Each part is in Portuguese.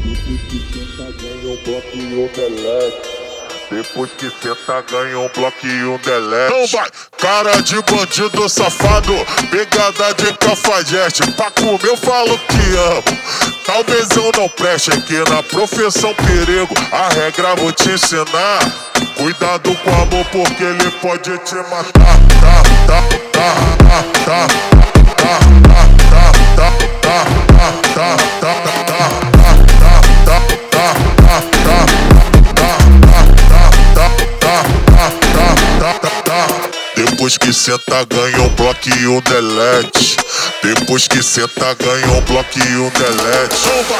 Depois que senta ganha um bloco e um delete. Não vai, cara de bandido safado, pegada de cafajeste. Pra comer eu falo que amo, talvez eu não preste aqui na profissão perigo. A regra vou te ensinar, cuidado com o amor porque ele pode te matar. Depois que senta ganha um bloco e um delete. Depois que senta ganha um bloco e um delete.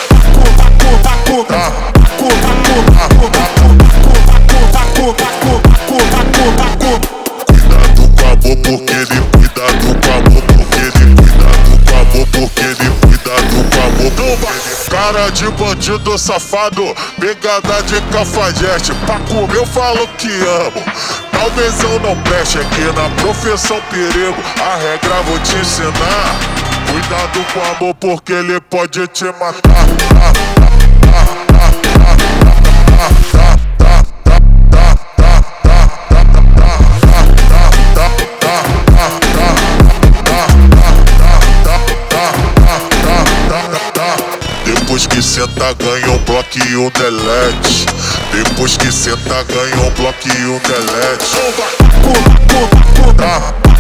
Cuidado com o amor porque ele, cuidado com o amor porque ele, cuidado com o amor porque ele, cuidado com o amor porque ele. Cara de bandido safado, pegada de cafajeste. Pra comer eu falo que amo, talvez eu não preste aqui na profissão perigo. A regra vou te ensinar, cuidado com o amor porque ele pode te matar. Depois que senta ganha um bloco e um delete. Depois que senta ganha um bloco e um delete.